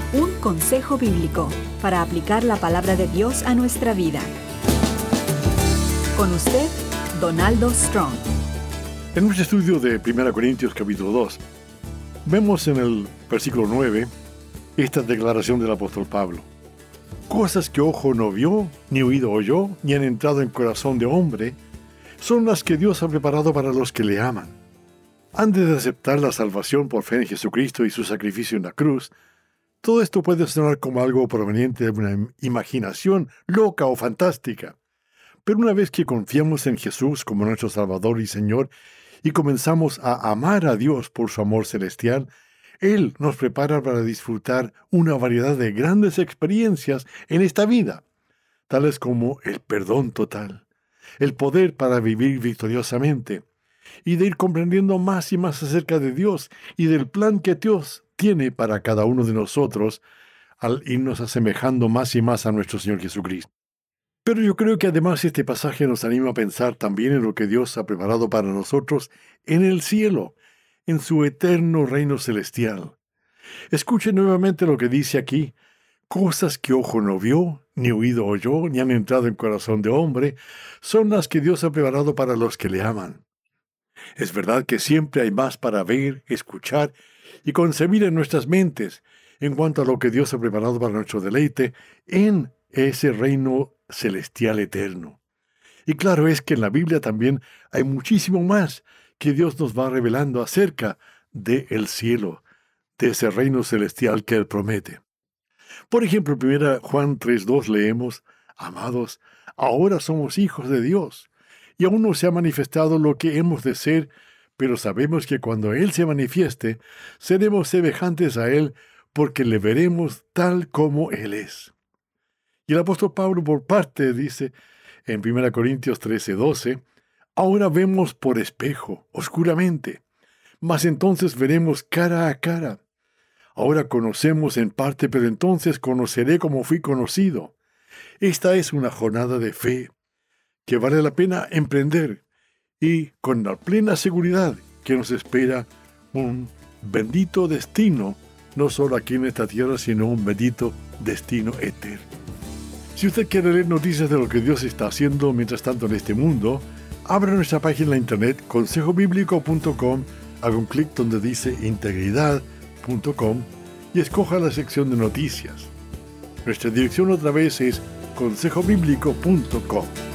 Un consejo bíblico para aplicar la palabra de Dios a nuestra vida. Con usted, Donaldo Strong. En nuestro estudio de 1 Corintios capítulo 2, vemos en el versículo 9 esta declaración del apóstol Pablo. Cosas que ojo no vio, ni oído oyó, ni han entrado en corazón de hombre, son las que Dios ha preparado para los que le aman. Antes de aceptar la salvación por fe en Jesucristo y su sacrificio en la cruz, todo esto puede sonar como algo proveniente de una imaginación loca o fantástica. Pero una vez que confiamos en Jesús como nuestro Salvador y Señor y comenzamos a amar a Dios por su amor celestial, Él nos prepara para disfrutar una variedad de grandes experiencias en esta vida, tales como el perdón total, el poder para vivir victoriosamente, y de ir comprendiendo más y más acerca de Dios y del plan que Dios tiene para cada uno de nosotros al irnos asemejando más y más a nuestro Señor Jesucristo. Pero yo creo que además este pasaje nos anima a pensar también en lo que Dios ha preparado para nosotros en el cielo, en su eterno reino celestial. Escuche nuevamente lo que dice aquí: cosas que ojo no vio, ni oído oyó, ni han entrado en corazón de hombre, son las que Dios ha preparado para los que le aman. Es verdad que siempre hay más para ver, escuchar y concebir en nuestras mentes en cuanto a lo que Dios ha preparado para nuestro deleite en ese reino celestial eterno. Y claro es que en la Biblia también hay muchísimo más que Dios nos va revelando acerca del cielo, de ese reino celestial que Él promete. Por ejemplo, en 1 Juan 3:2 leemos: Amados, ahora somos hijos de Dios, y aún no se ha manifestado lo que hemos de ser, pero sabemos que cuando Él se manifieste, seremos semejantes a Él, porque le veremos tal como Él es. Y el apóstol Pablo, por parte, dice en 1 Corintios 13:12, ahora vemos por espejo, oscuramente, mas entonces veremos cara a cara. Ahora conocemos en parte, pero entonces conoceré como fui conocido. Esta es una jornada de fe que vale la pena emprender, y con la plena seguridad que nos espera un bendito destino, no solo aquí en esta tierra, sino un bendito destino eterno. Si usted quiere leer noticias de lo que Dios está haciendo mientras tanto en este mundo, abra nuestra página de internet consejobiblico.com, haga un clic donde dice integridad.com y escoja la sección de noticias. Nuestra dirección otra vez es consejobiblico.com.